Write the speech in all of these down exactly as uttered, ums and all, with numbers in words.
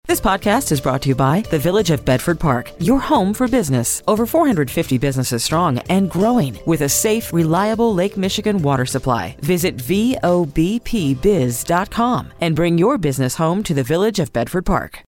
This podcast is brought to you by the Village of Bedford Park, your home for business. Over four hundred fifty businesses strong and growing with a safe, reliable Lake Michigan water supply. Visit V O B P biz dot com and bring your business home to the Village of Bedford Park.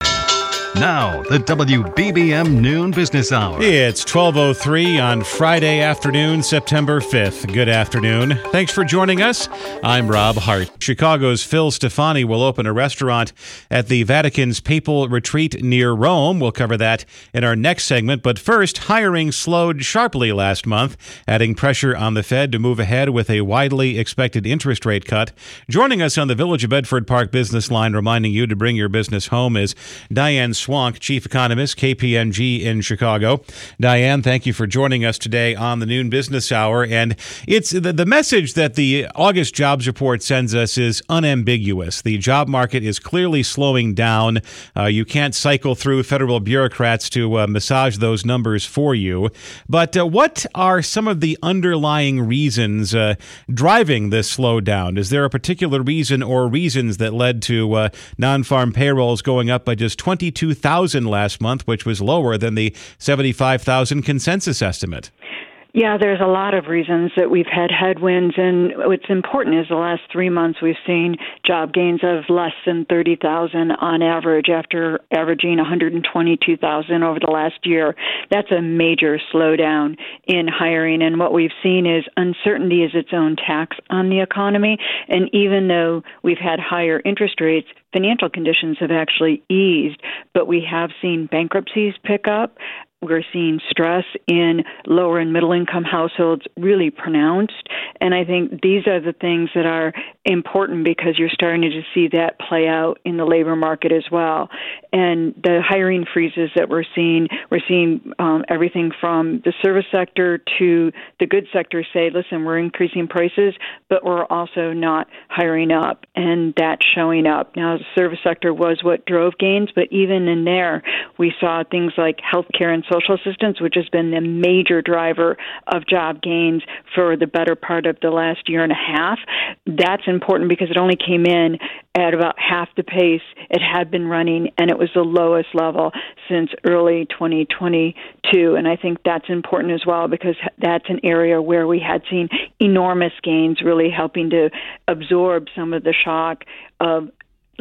Now, the W B B M Noon Business Hour. It's twelve oh three on Friday afternoon, September fifth. Good afternoon. Thanks for joining us. I'm Rob Hart. Chicago's Phil Stefani will open a restaurant at the Vatican's Papal Retreat near Rome. We'll cover that in our next segment. But first, hiring slowed sharply last month, adding pressure on the Fed to move ahead with a widely expected interest rate cut. Joining us on the Village of Bedford Park business line, reminding you to bring your business home, is Diane Swonk, Chief Economist, K P M G in Chicago. Diane, thank you for joining us today on the Noon Business Hour. And it's the, the message that the August jobs report sends us is unambiguous. The job market is clearly slowing down. Uh, you can't cycle through federal bureaucrats to uh, massage those numbers for you. But uh, what are some of the underlying reasons uh, driving this slowdown? Is there a particular reason or reasons that led to uh, non-farm payrolls going up by just twenty-two thousand last month, which was lower than the seventy-five thousand consensus estimate? Yeah, there's a lot of reasons that we've had headwinds, and what's important is the last three months we've seen job gains of less than thirty thousand on average after averaging one hundred twenty-two thousand over the last year. That's a major slowdown in hiring, and what we've seen is uncertainty is its own tax on the economy, and even though we've had higher interest rates, financial conditions have actually eased, but we have seen bankruptcies pick up. We're seeing stress in lower and middle income households really pronounced. And I think these are the things that are important because you're starting to see that play out in the labor market as well. And the hiring freezes that we're seeing, we're seeing um, everything from the service sector to the goods sector say, listen, we're increasing prices, but we're also not hiring up. And that's showing up. Now, the service sector was what drove gains, but even in there, we saw things like healthcare and social assistance, which has been the major driver of job gains for the better part of the last year and a half. That's important because it only came in at about half the pace it had been running, and it was the lowest level since early twenty twenty-two. And I think that's important as well because that's an area where we had seen enormous gains, really helping to absorb some of the shock of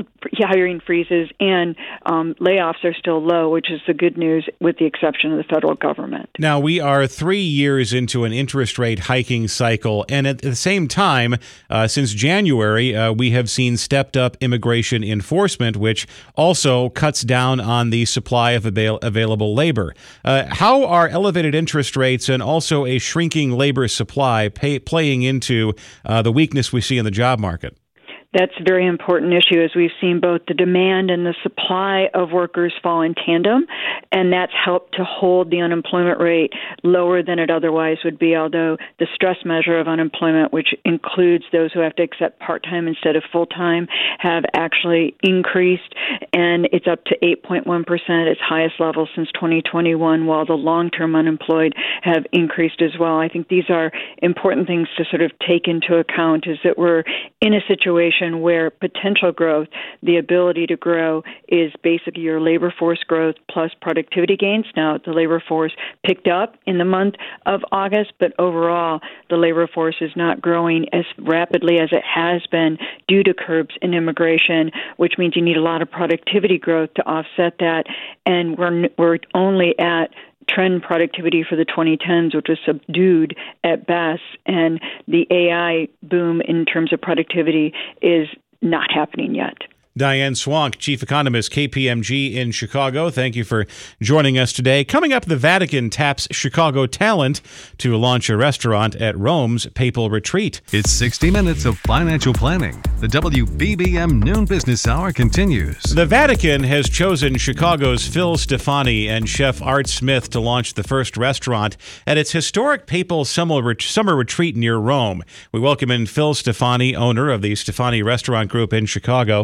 hiring freezes, and um, layoffs are still low, which is the good news with the exception of the federal government. Now, we are three years into an interest rate hiking cycle, and at the same time, uh, since January, uh, we have seen stepped up immigration enforcement, which also cuts down on the supply of avail- available labor. Uh, how are elevated interest rates and also a shrinking labor supply pay- playing into uh, the weakness we see in the job market? That's a very important issue as we've seen both the demand and the supply of workers fall in tandem, and that's helped to hold the unemployment rate lower than it otherwise would be, although the stress measure of unemployment, which includes those who have to accept part-time instead of full-time, have actually increased, and it's up to eight point one percent, its highest level since twenty twenty-one, while the long-term unemployed have increased as well. I think these are important things to sort of take into account, is that we're in a situation where potential growth, the ability to grow, is basically your labor force growth plus productivity gains. Now, the labor force picked up in the month of August, but overall, the labor force is not growing as rapidly as it has been due to curbs in immigration, which means you need a lot of productivity growth to offset that. And we're we're only at trend productivity for the twenty tens, which was subdued at best, and the A I boom in terms of productivity is not happening yet. Diane Swonk, Chief Economist, K P M G in Chicago. Thank you for joining us today. Coming up, the Vatican taps Chicago talent to launch a restaurant at Rome's Papal Retreat. It's sixty minutes of financial planning. The W B B M Noon Business Hour continues. The Vatican has chosen Chicago's Phil Stefani and chef Art Smith to launch the first restaurant at its historic Papal Summer Retreat near Rome. We welcome in Phil Stefani, owner of the Stefani Restaurant Group in Chicago.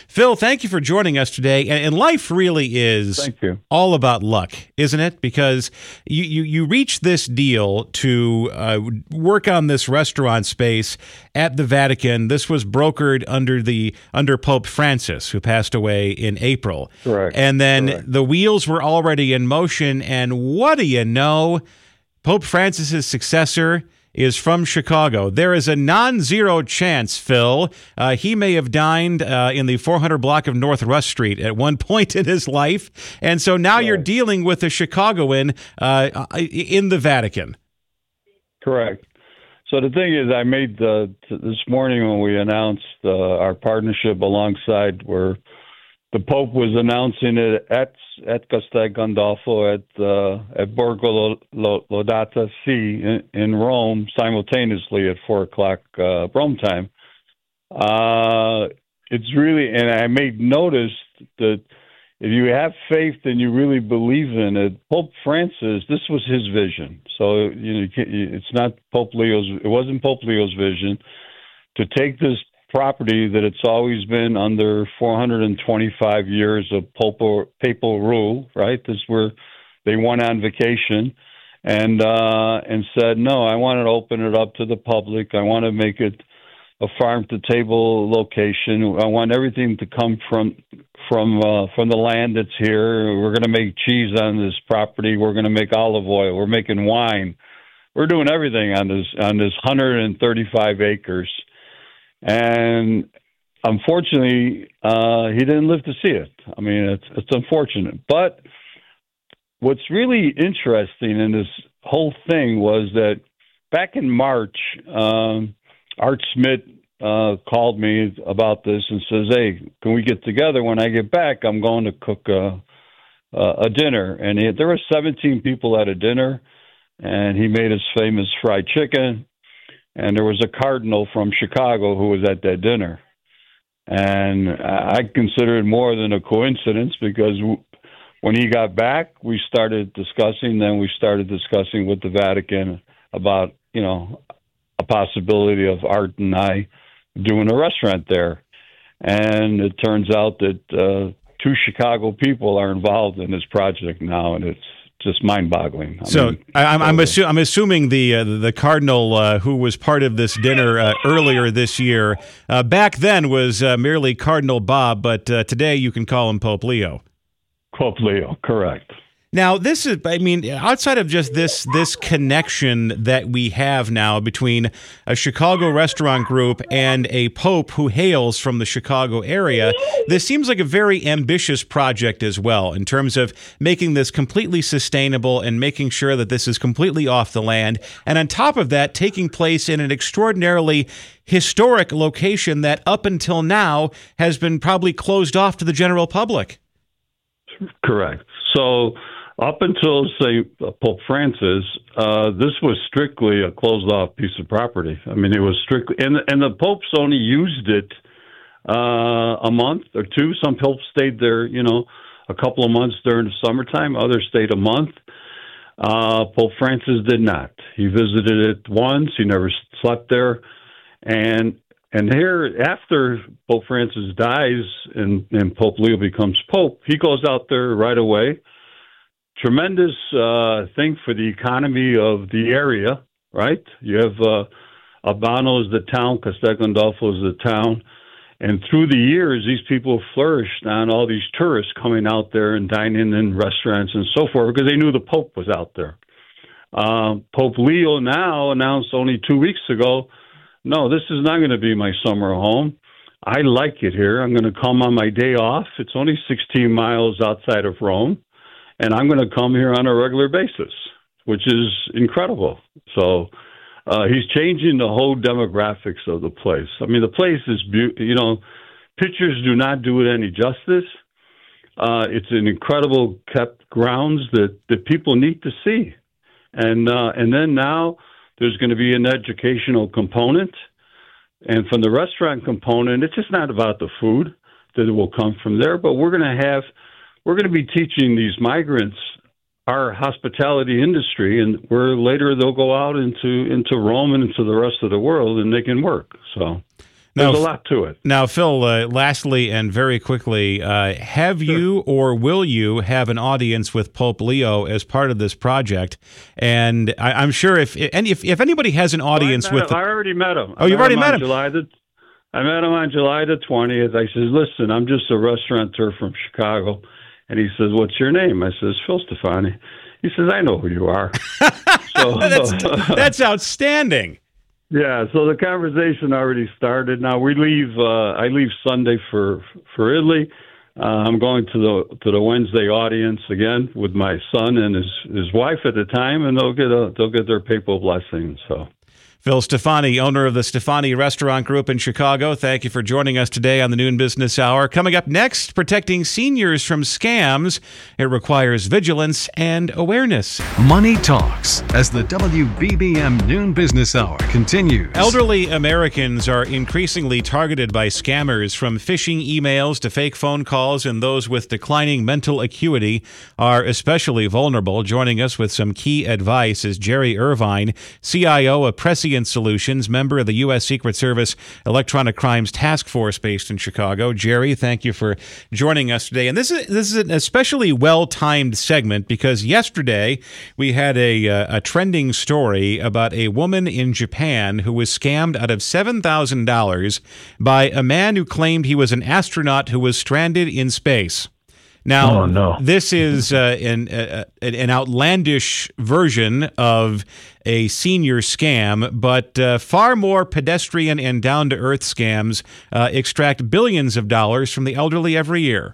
Phil, thank you for joining us today. And, and life really is Thank you. all about luck, isn't it? Because you, you, you reach this deal to uh, work on this restaurant space at the Vatican. This was brokered under the under Pope Francis, who passed away in April. Correct. And then Correct. the wheels were already in motion. And what do you know? Pope Francis's successor is from Chicago. There is a non-zero chance, Phil, uh, he may have dined uh, in the four hundred block of North Rush Street at one point in his life. And so now Right. you're dealing with a Chicagoan uh, in the Vatican. Correct. So the thing is, I made the this morning when we announced uh, our partnership alongside where the Pope was announcing it at at Castel Gandolfo at uh, at Borgo Lodata C in, in Rome simultaneously at four o'clock uh, Rome time. Uh, it's really, and I made notice that if you have faith and you really believe in it, Pope Francis, this was his vision. So you know, you can't, it's not Pope Leo's. It wasn't Pope Leo's vision to take this property that it's always been under four hundred twenty-five years of papal, papal rule, right? This is where they went on vacation and uh, and said, no, I want to open it up to the public. I want to make it a farm-to-table location. I want everything to come from from uh, from the land that's here. We're going to make cheese on this property. We're going to make olive oil. We're making wine. We're doing everything on this on this one hundred thirty-five acres. And unfortunately, uh, he didn't live to see it. I mean, it's it's unfortunate. But what's really interesting in this whole thing was that back in March, um, Art Smith uh, called me about this and says, "Hey, can we get together? When I get back, I'm going to cook a, a dinner." And he, there were seventeen people at a dinner, and he made his famous fried chicken. And there was a cardinal from Chicago who was at that dinner. And I consider it more than a coincidence because when he got back, we started discussing, then we started discussing with the Vatican about, you know, a possibility of Art and I doing a restaurant there. And it turns out that uh, two Chicago people are involved in this project now, and it's just mind-boggling. I so mean, I, I'm, I'm, so, assu- I'm assuming the uh, the cardinal uh, who was part of this dinner uh, earlier this year, uh, back then was uh, merely Cardinal Bob, but uh, today you can call him Pope Leo. Pope Leo, correct. Now, this is, I mean, outside of just this this connection that we have now between a Chicago restaurant group and a pope who hails from the Chicago area, this seems like a very ambitious project as well in terms of making this completely sustainable and making sure that this is completely off the land. And on top of that, taking place in an extraordinarily historic location that up until now has been probably closed off to the general public. Correct. So up until, say, Pope Francis, uh, this was strictly a closed-off piece of property. I mean, it was strictly, and, and the popes only used it uh, a month or two. Some popes stayed there, you know, a couple of months during the summertime. Others stayed a month. Uh, Pope Francis did not. He visited it once. He never slept there. And and here, after Pope Francis dies and, and Pope Leo becomes Pope, he goes out there right away. Tremendous uh, thing for the economy of the area, right? You have uh, Albano is the town, Castel Gandolfo is the town. And through the years, these people flourished on all these tourists coming out there and dining in restaurants and so forth because they knew the Pope was out there. Uh, Pope Leo now announced only two weeks ago, no, this is not going to be my summer home. I like it here. I'm going to come on my day off. It's only sixteen miles outside of Rome. And I'm going to come here on a regular basis, which is incredible. So uh, he's changing the whole demographics of the place. I mean, the place is, be- you know, pictures do not do it any justice. Uh, it's an incredible kept grounds that, that people need to see. And uh, and then now there's going to be an educational component. And from the restaurant component, it's just not about the food that will come from there, but we're going to have We're going to be teaching these migrants our hospitality industry, and where later they'll go out into into Rome and into the rest of the world, and they can work. So, There's Now, a lot to it. Now, Phil, uh, lastly and very quickly, uh, have Sure. you or will you have an audience with Pope Leo as part of this project? And I, I'm sure if, and if if anybody has an audience I met with, him. I already met him. Oh, you've already met him. July the, I met him on July the twentieth. I says, "Listen, I'm just a restaurateur from Chicago," and he says, "What's your name?" I says, "Phil Stefani." He says, "I know who you are." So that's, that's outstanding. Yeah, so the conversation already started. Now we leave. Uh, I leave Sunday for for Italy. Uh, I'm going to the to the Wednesday audience again with my son and his his wife at the time, and they'll get a they'll get their papal blessing. So. Phil Stefani, owner of the Stefani Restaurant Group in Chicago, thank you for joining us today on the Noon Business Hour. Coming up next, protecting seniors from scams. It requires vigilance and awareness. Money Talks as the W B B M Noon Business Hour continues. Elderly Americans are increasingly targeted by scammers, from phishing emails to fake phone calls, and those with declining mental acuity are especially vulnerable. Joining us with some key advice is Jerry Irvine, C I O of Prescient Solutions, member of the U S Secret Service Electronic Crimes Task Force based in Chicago. Jerry, thank you for joining us today. And this is this is an especially well-timed segment because yesterday we had a, uh, a trending story about a woman in Japan who was scammed out of seven thousand dollars by a man who claimed he was an astronaut who was stranded in space. Now, oh, no. this is uh, an, uh, an outlandish version of a senior scam, but uh, far more pedestrian and down-to-earth scams uh, extract billions of dollars from the elderly every year.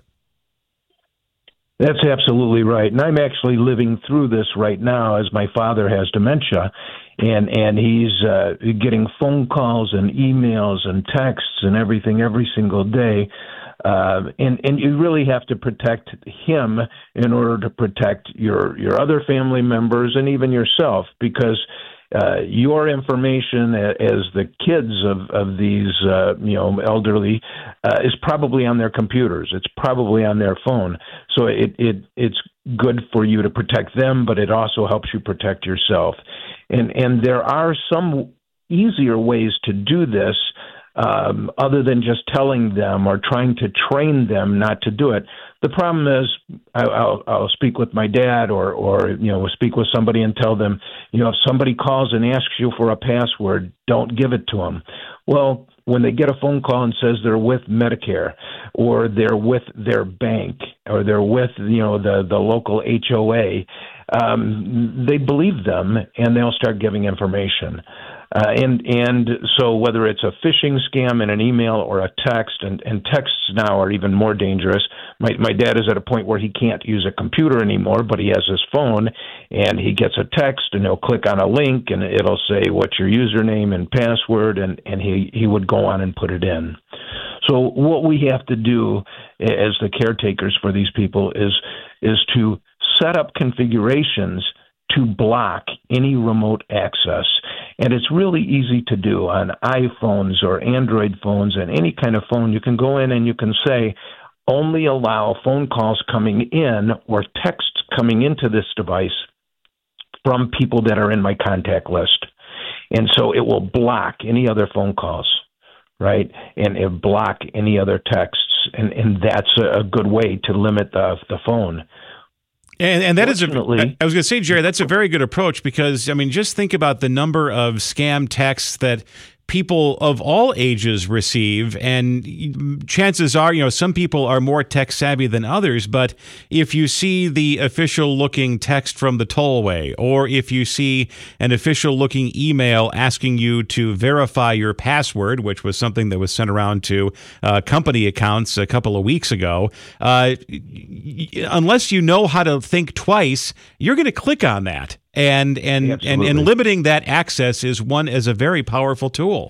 That's absolutely right. And I'm actually living through this right now as my father has dementia. And and he's uh, getting phone calls and emails and texts and everything every single day. Uh, and, and you really have to protect him in order to protect your, your other family members and even yourself, because uh, your information as the kids of, of these uh, you know elderly uh, is probably on their computers. It's probably on their phone. So it, it it's good for you to protect them, but it also helps you protect yourself. And and there are some easier ways to do this. Um, other than just telling them or trying to train them not to do it. The problem is I, I'll, I'll speak with my dad or, or, you know, speak with somebody and tell them, you know, if somebody calls and asks you for a password, don't give it to them. Well, when they get a phone call and says they're with Medicare or they're with their bank or they're with, you know, the, the local H O A, um, they believe them and they'll start giving information. Uh, and and so whether it's a phishing scam in an email or a text, and, and texts now are even more dangerous. My my dad is at a point where he can't use a computer anymore, but he has his phone, and he gets a text, and he'll click on a link, and it'll say, what's your username and password, and, and he, he would go on and put it in. So what we have to do as the caretakers for these people is is to set up configurations to block any remote access. And it's really easy to do on iPhones or Android phones and any kind of phone. You can go in and you can say, only allow phone calls coming in or texts coming into this device from people that are in my contact list. And so it will block any other phone calls, right? And it block any other texts. And, and that's a good way to limit the, the phone. And, and that is a, I was going to say, Jerry, that's a very good approach because, I mean, just think about the number of scam texts that people of all ages receive, and chances are, you know, some people are more tech savvy than others, but if you see the official looking text from the tollway, or if you see an official looking email asking you to verify your password, which was something that was sent around to uh, company accounts a couple of weeks ago, uh, unless you know how to think twice, you're going to click on that. And and, and and limiting that access is one is a very powerful tool.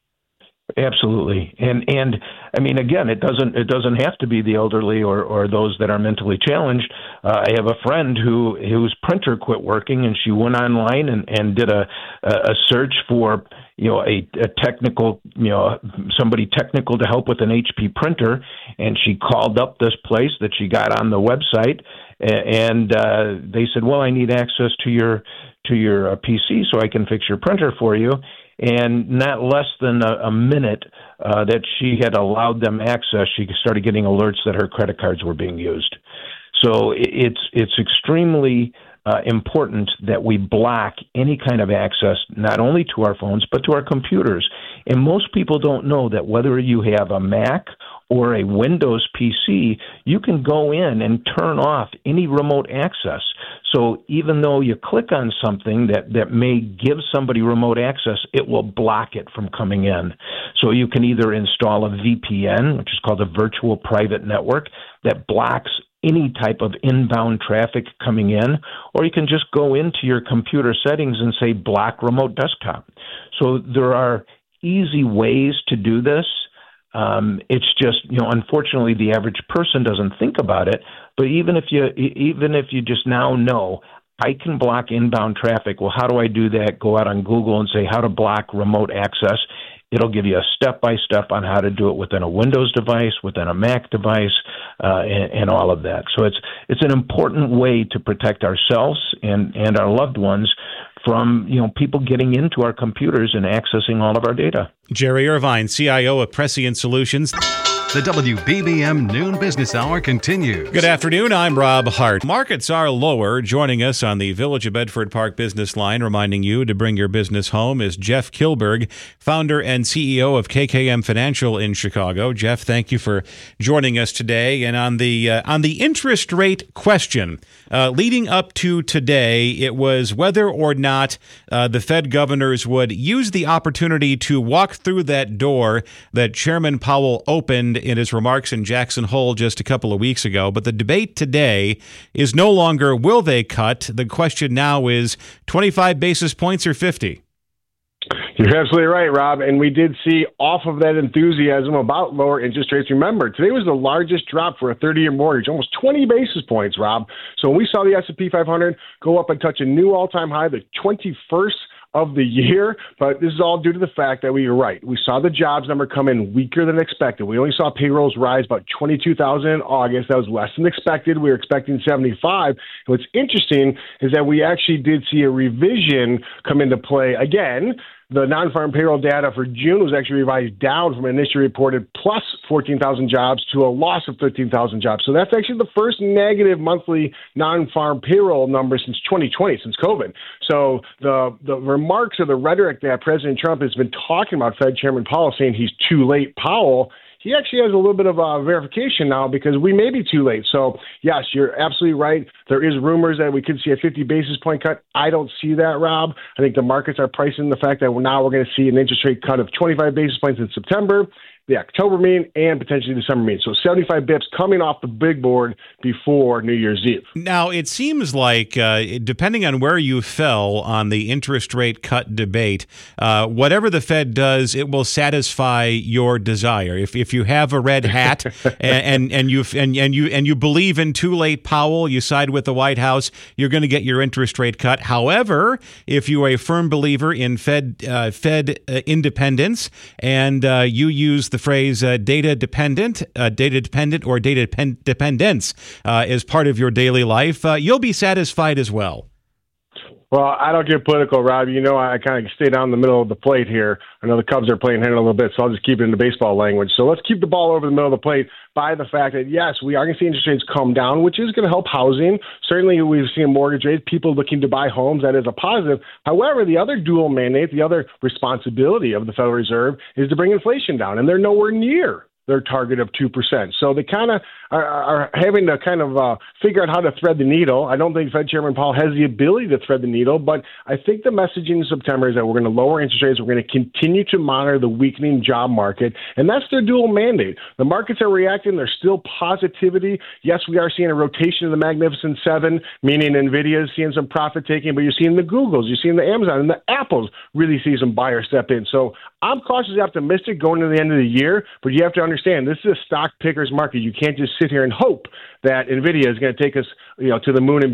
Absolutely, and and I mean, again, it doesn't it doesn't have to be the elderly or, or those that are mentally challenged. Uh, I have a friend who whose printer quit working, and she went online and, and did a a search for you know a, a technical you know somebody technical to help with an H P printer, and she called up this place that she got on the website. And uh, they said, well, I need access to your to your uh, P C so I can fix your printer for you. And not less than a, a minute uh, that she had allowed them access, she started getting alerts that her credit cards were being used. So it's it's extremely uh, important that we block any kind of access, not only to our phones, but to our computers. And most people don't know that whether you have a Mac or a Windows P C, you can go in and turn off any remote access. So even though you click on something that, that may give somebody remote access, it will block it from coming in. So you can either install a V P N, which is called a virtual private network, that blocks any type of inbound traffic coming in, or you can just go into your computer settings and say block remote desktop. So there are easy ways to do this. Um, it's just, you know, unfortunately, the average person doesn't think about it. But even if you, even if you just now know, I can block inbound traffic. Well, how do I do that? Go out on Google and say how to block remote access. It'll give you a step-by-step on how to do it within a Windows device, within a Mac device, uh, and, and all of that. So it's it's an important way to protect ourselves and, and our loved ones from, you know, people getting into our computers and accessing all of our data. Jerry Irvine, C I O of Prescient Solutions. The W B B M Noon Business Hour continues. Good afternoon. I'm Rob Hart. Markets are lower. Joining us on the Village of Bedford Park business line, reminding you to bring your business home, is Jeff Kilberg, founder and C E O of K K M Financial in Chicago. Jeff, thank you for joining us today. And on the uh, on the interest rate question, uh, leading up to today, it was whether or not uh, the Fed governors would use the opportunity to walk through that door that Chairman Powell opened in his remarks in Jackson Hole just a couple of weeks ago. But the debate today is no longer will they cut. The question now is twenty-five basis points or fifty. You're absolutely right, Rob. And we did see off of that enthusiasm about lower interest rates. Remember, today was the largest drop for a thirty-year mortgage, almost twenty basis points, Rob. So when we saw the S and P five hundred go up and touch a new all-time high, the twenty-first of the year, but this is all due to the fact that we were right. We saw the jobs number come in weaker than expected. We only saw payrolls rise about twenty-two thousand in August. That was less than expected. We were expecting seventy-five. And what's interesting is that we actually did see a revision come into play again. The non-farm payroll data for June was actually revised down from initially reported plus fourteen thousand jobs to a loss of thirteen thousand jobs. So that's actually the first negative monthly non-farm payroll number since twenty twenty, since COVID. So the the remarks or the rhetoric that President Trump has been talking about, Fed Chairman Powell saying he's too late, Powell, he actually has a little bit of a verification now because we may be too late. So, yes, you're absolutely right. There is rumors that we could see a fifty basis point cut. I don't see that, Rob. I think the markets are pricing the fact that now we're going to see an interest rate cut of twenty-five basis points in September, the October meeting, and potentially December meeting. So seventy-five bips coming off the big board before New Year's Eve. Now, it seems like, uh, depending on where you fell on the interest rate cut debate, uh, whatever the Fed does, it will satisfy your desire. If if you have a red hat and, and and you and, and you and you believe in too late Powell, you side with the White House, you're going to get your interest rate cut. However, if you are a firm believer in Fed uh, Fed uh, independence and uh, you use the phrase uh, data dependent, uh, data dependent or data depend- dependence uh, as part of your daily life, uh, you'll be satisfied as well. Well, I don't get political, Rob. You know, I kind of stay down the middle of the plate here. I know the Cubs are playing hitter a little bit, so I'll just keep it in the baseball language. So let's keep the ball over the middle of the plate by the fact that, yes, we are going to see interest rates come down, which is going to help housing. Certainly, we've seen mortgage rates, people looking to buy homes. That is a positive. However, the other dual mandate, the other responsibility of the Federal Reserve is to bring inflation down, and they're nowhere near their target of two percent. So they kind of are, are having to kind of uh, figure out how to thread the needle. I don't think Fed Chairman Powell has the ability to thread the needle, but I think the messaging in September is that we're going to lower interest rates. We're going to continue to monitor the weakening job market, and that's their dual mandate. The markets are reacting. There's still positivity. Yes, we are seeing a rotation of the Magnificent Seven, meaning NVIDIA is seeing some profit taking, but you're seeing the Googles, you're seeing the Amazon, and the Apples really see some buyers step in. So I'm cautiously optimistic going to the end of the year, but you have to understand this is a stock picker's market. You can't just sit here and hope that NVIDIA is going to take us, you know, to the moon and beyond.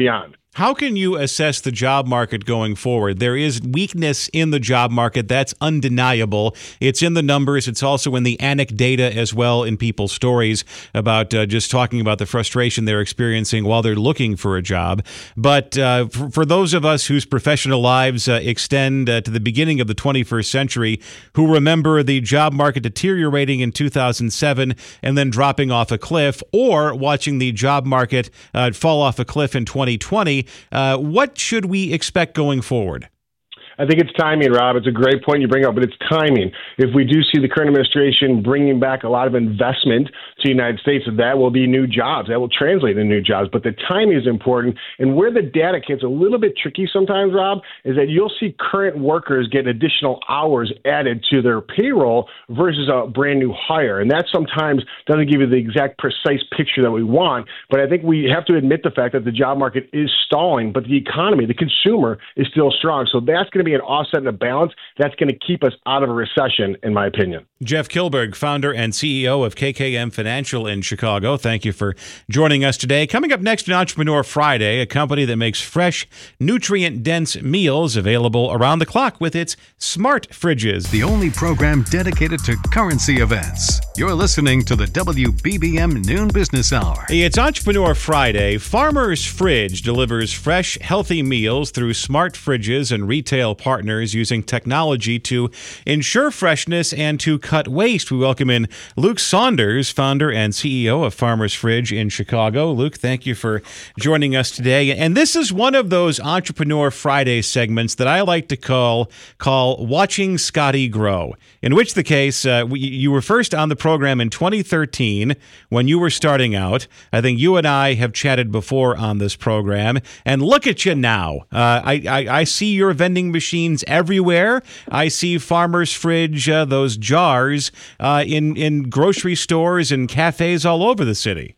How can you assess the job market going forward? There is weakness in the job market. That's undeniable. It's in the numbers. It's also in the anecdata as well, in people's stories about uh, just talking about the frustration they're experiencing while they're looking for a job. But uh, for, for those of us whose professional lives uh, extend uh, to the beginning of the twenty-first century, who remember the job market deteriorating in two thousand seven and then dropping off a cliff, or watching the job market uh, fall off a cliff in twenty twenty, Uh, what should we expect going forward? I think it's timing, Rob. It's a great point you bring up, but it's timing. If we do see the current administration bringing back a lot of investment to the United States, that will be new jobs. That will translate into new jobs. But the timing is important. And where the data gets a little bit tricky sometimes, Rob, is that you'll see current workers get additional hours added to their payroll versus a brand new hire. And that sometimes doesn't give you the exact precise picture that we want. But I think we have to admit the fact that the job market is stalling, but the economy, the consumer, is still strong. So that's going to be an offset and a balance that's going to keep us out of a recession, in my opinion. Jeff Kilberg, founder and C E O of K K M Financial in Chicago. Thank you for joining us today. Coming up next on Entrepreneur Friday, a company that makes fresh, nutrient-dense meals available around the clock with its smart fridges. The only program dedicated to currency events. You're listening to the W B B M Noon Business Hour. It's Entrepreneur Friday. Farmer's Fridge delivers fresh, healthy meals through smart fridges and retail partners using technology to ensure freshness and to cut waste. We welcome in Luke Saunders, founder and C E O of Farmer's Fridge in Chicago. Luke, thank you for joining us today. And this is one of those Entrepreneur Friday segments that I like to call call Watching Scotty Grow, in which the case, uh, we, you were first on the program in twenty thirteen when you were starting out. I think you and I have chatted before on this program, and look at you now. Uh, I, I, I see your vending machines everywhere. I see Farmer's Fridge, uh, those jars uh, in, in grocery stores and cafes all over the city.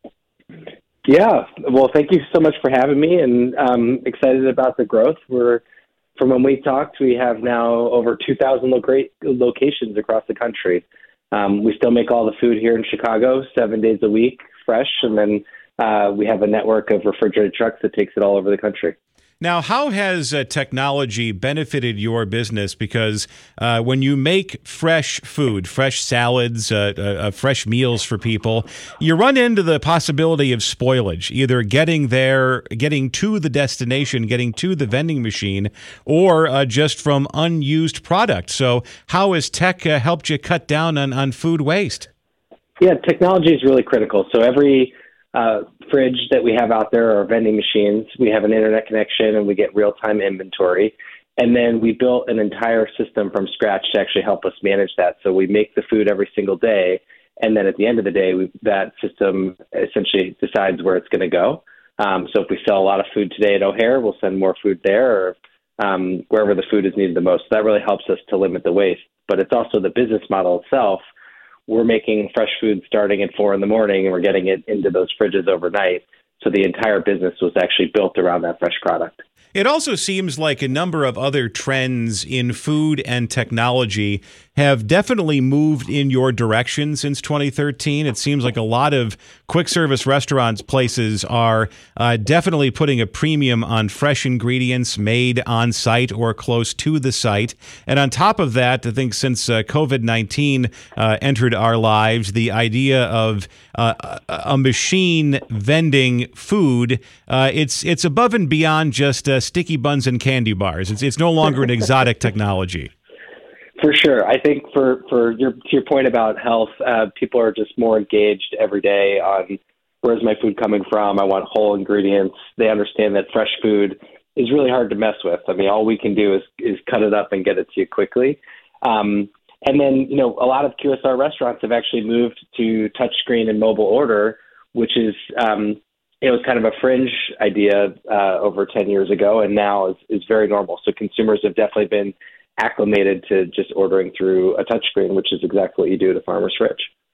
Yeah, well, thank you so much for having me, and I'm excited about the growth. We're From when we talked, we have now over two thousand loca- locations across the country. Um, we still make all the food here in Chicago, seven days a week, fresh, and then uh, we have a network of refrigerated trucks that takes it all over the country. Now, how has uh, technology benefited your business? Because uh, when you make fresh food, fresh salads, uh, uh, uh, fresh meals for people, you run into the possibility of spoilage, either getting there, getting to the destination, getting to the vending machine, or uh, just from unused product. So how has tech uh, helped you cut down on, on food waste? Yeah, technology is really critical. So every Uh, fridge that we have out there, or vending machines, we have an internet connection and we get real-time inventory. And then we built an entire system from scratch to actually help us manage that. So we make the food every single day. And then at the end of the day, we, that system essentially decides where it's going to go. Um, so if we sell a lot of food today at O'Hare, we'll send more food there, or um, wherever the food is needed the most. So that really helps us to limit the waste. But it's also the business model itself. We're making fresh food starting at four in the morning, and we're getting it into those fridges overnight. So the entire business was actually built around that fresh product. It also seems like a number of other trends in food and technology have definitely moved in your direction since twenty thirteen. It seems like a lot of quick service restaurants places are uh, definitely putting a premium on fresh ingredients made on site or close to the site. And on top of that, I think since uh, COVID nineteen uh, entered our lives, the idea of uh, a machine vending food, uh, it's it's above and beyond just uh, sticky buns and candy bars. It's it's no longer an exotic technology. For sure. I think for, for your to your point about health, uh, people are just more engaged every day on where's my food coming from. I want whole ingredients. They understand that fresh food is really hard to mess with. I mean, all we can do is, is cut it up and get it to you quickly. Um, and then, you know, a lot of Q S R restaurants have actually moved to touchscreen and mobile order, which is, um, it was kind of a fringe idea uh, over ten years ago, and now is, is very normal. So consumers have definitely been acclimated to just ordering through a touchscreen, which is exactly what you do at a Farmer's Fridge.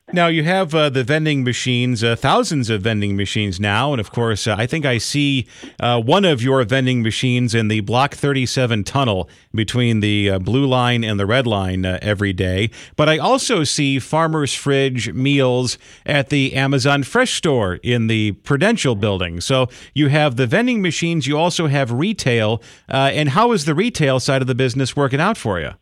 Now, you have uh, the vending machines, uh, thousands of vending machines now. And, of course, uh, I think I see uh, one of your vending machines in the Block thirty-seven tunnel between the uh, blue line and the red line uh, every day. But I also see Farmer's Fridge meals at the Amazon Fresh store in the Prudential building. So you have the vending machines. You also have retail. Uh, and how is the retail side of the business working out for you?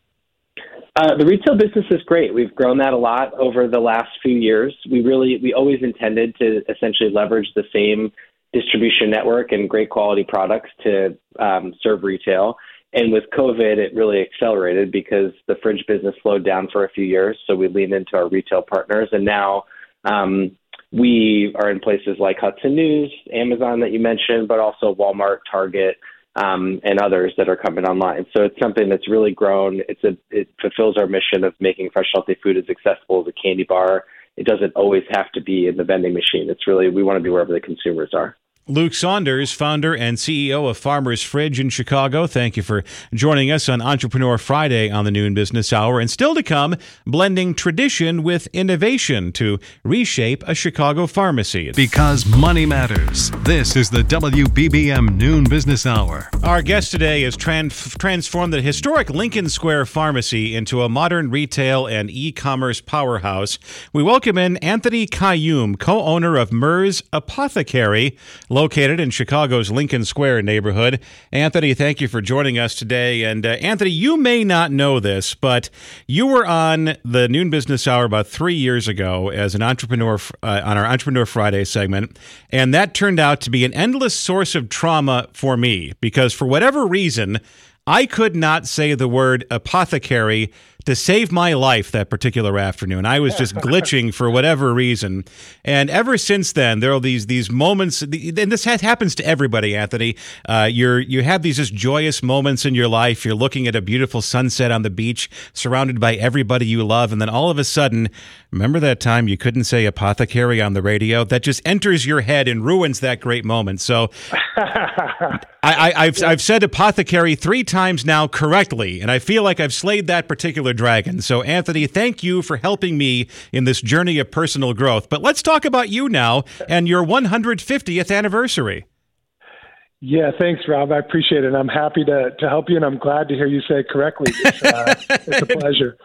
Uh, the retail business is great. We've grown that a lot over the last few years. We really, we always intended to essentially leverage the same distribution network and great quality products to um, serve retail. And with COVID, it really accelerated because the fridge business slowed down for a few years. So we leaned into our retail partners. And now um, we are in places like Hudson News, Amazon that you mentioned, but also Walmart, Target, Um, and others that are coming online. So it's something that's really grown. It's a, it fulfills our mission of making fresh, healthy food as accessible as a candy bar. It doesn't always have to be in the vending machine. It's really, we want to be wherever the consumers are. Luke Saunders, founder and C E O of Farmer's Fridge in Chicago. Thank you for joining us on Entrepreneur Friday on the Noon Business Hour. And still to come, blending tradition with innovation to reshape a Chicago pharmacy. Because money matters. This is the W B B M Noon Business Hour. Our guest today has trans- transformed the historic Lincoln Square Pharmacy into a modern retail and e-commerce powerhouse. We welcome in Anthony Kayyum, co-owner of Merz Apothecary, located in Chicago's Lincoln Square neighborhood. Anthony, thank you for joining us today. And uh, Anthony, you may not know this, but you were on the Noon Business Hour about three years ago as an entrepreneur uh, on our Entrepreneur Friday segment, and that turned out to be an endless source of trauma for me because for whatever reason, I could not say the word apothecary to save my life that particular afternoon. I was just glitching for whatever reason. And ever since then, there are these these moments, and this happens to everybody, Anthony. Uh, you're you have these just joyous moments in your life. You're looking at a beautiful sunset on the beach, surrounded by everybody you love, and then all of a sudden, remember that time you couldn't say apothecary on the radio? That just enters your head and ruins that great moment. So I, I, I've I've said apothecary three times now correctly, and I feel like I've slayed that particular dragon. So, Anthony, thank you for helping me in this journey of personal growth. But let's talk about you now and your one hundred fiftieth anniversary. Yeah, thanks, Rob. I appreciate it. I'm happy to, to help you, and I'm glad to hear you say it correctly. It's, uh, it's a pleasure.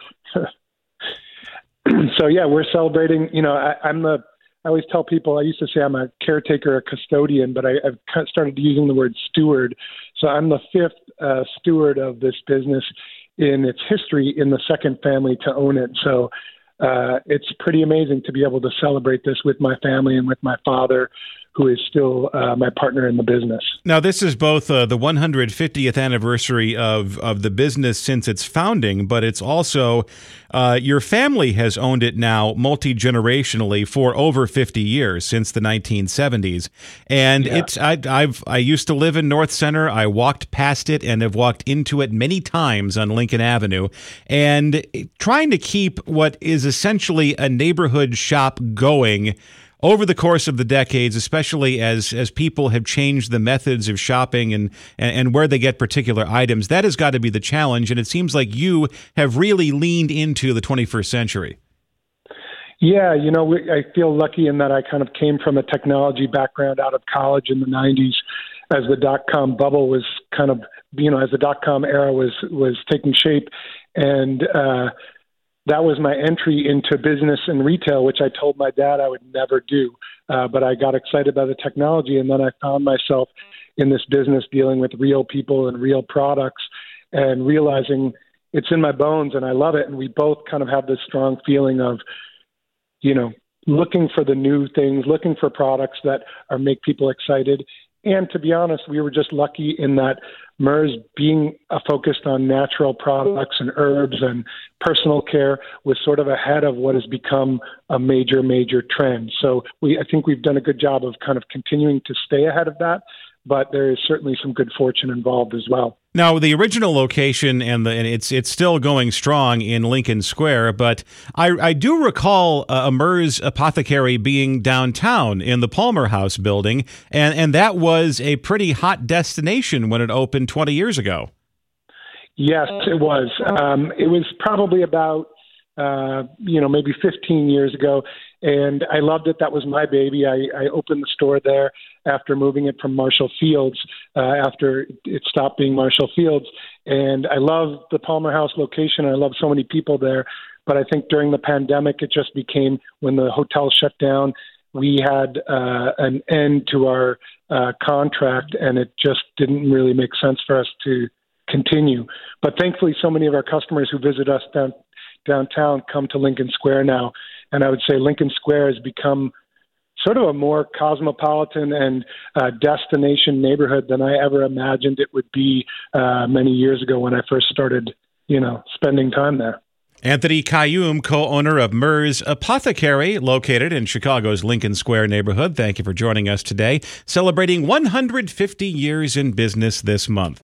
So, yeah, we're celebrating. You know, I, I'm the I always tell people, I used to say I'm a caretaker, a custodian, but I, I've kind of started using the word steward. So I'm the fifth uh, steward of this business in its history, in the second family to own it. So uh, it's pretty amazing to be able to celebrate this with my family and with my father, who is still uh, my partner in the business. Now, this is both uh, the one hundred fiftieth anniversary of, of the business since its founding, but it's also uh, your family has owned it now multi-generationally for over fifty years, since the nineteen seventies. And yeah. it's I, I've I used to live in North Center. I walked past it and have walked into it many times on Lincoln Avenue. And trying to keep what is essentially a neighborhood shop going over the course of the decades, especially as as people have changed the methods of shopping and, and, and where they get particular items, that has got to be the challenge. And it seems like you have really leaned into the twenty-first century. Yeah, you know, we, I feel lucky in that I kind of came from a technology background out of college in the nineties as the dot-com bubble was kind of, you know, as the dot-com era was, was taking shape. And, uh, that was my entry into business and retail, which I told my dad I would never do. Uh, but I got excited by the technology, and then I found myself in this business dealing with real people and real products and realizing it's in my bones and I love it. And we both kind of have this strong feeling of, you know, looking for the new things, looking for products that are make people excited. And to be honest, we were just lucky in that Merz, being uh, focused on natural products and herbs and personal care, was sort of ahead of what has become a major, major trend. So we, I think we've done a good job of kind of continuing to stay ahead of that, but there is certainly some good fortune involved as well. Now, the original location, and, the, and it's it's still going strong in Lincoln Square, but I, I do recall a Merz Apothecary being downtown in the Palmer House building, and, and that was a pretty hot destination when it opened twenty years ago. Yes, it was. Um, it was probably about uh, you know, maybe fifteen years ago, and I loved it. That was my baby. I, I opened the store there after moving it from Marshall Fields, uh, after it stopped being Marshall Fields. And I love the Palmer House location. I love so many people there. But I think during the pandemic, it just became, when the hotel shut down, we had uh, an end to our uh, contract, and it just didn't really make sense for us to continue. But thankfully, so many of our customers who visit us down, downtown come to Lincoln Square now. And I would say Lincoln Square has become sort of a more cosmopolitan and uh, destination neighborhood than I ever imagined it would be uh, many years ago when I first started, you know, spending time there. Anthony Kayum, co-owner of Mers Apothecary, located in Chicago's Lincoln Square neighborhood. Thank you for joining us today, celebrating one hundred fifty years in business this month.